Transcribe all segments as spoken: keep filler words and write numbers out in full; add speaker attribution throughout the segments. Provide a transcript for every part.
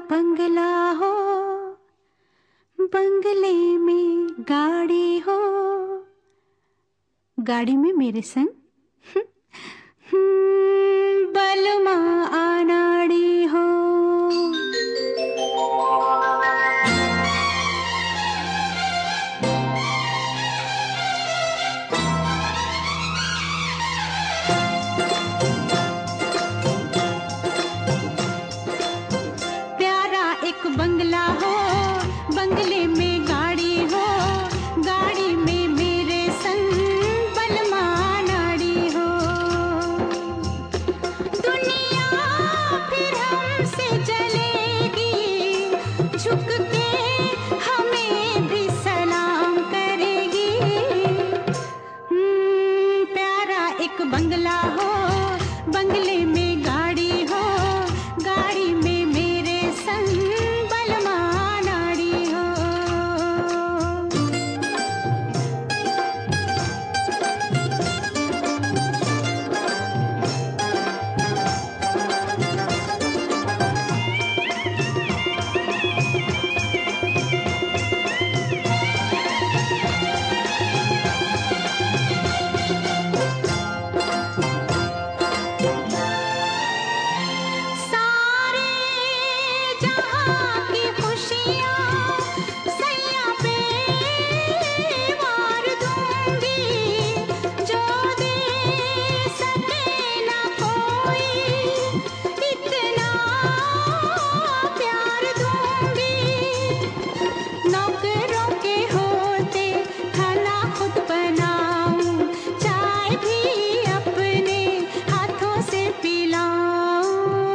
Speaker 1: बंगला हो, बंगले में गाड़ी हो, गाड़ी में मेरे संग बलमा आनाड़ी हो। प्यारा एक बंगला हो, बंगले में गाड़ी हो, गाड़ी में मेरे संग बलमा नाड़ी हो। दुनिया फिर हमसे जलेगी, झुक के हमें भी सलाम करेगी। हम्म, प्यारा एक बंगला हो, बंगले में गाड़ी हो, गाड़ी में मेरे संग बलमा नाड़ी हो। सारे जहां की खुशियां सैया पे वार दूंगी, जो दे सके ना कोई इतना प्यार दूंगी। नौकरों के होते खाना खुद बनाऊं, चाय भी अपने हाथों से पिलाऊं।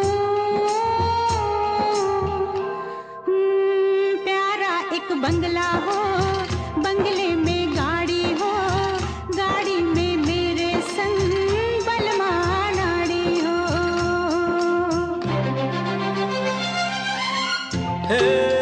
Speaker 1: हम्म, प्यारा एक बंगला हो, बंगले में गाड़ी हो, गाड़ी में मेरे संग बलमा नाड़ी हो।
Speaker 2: हे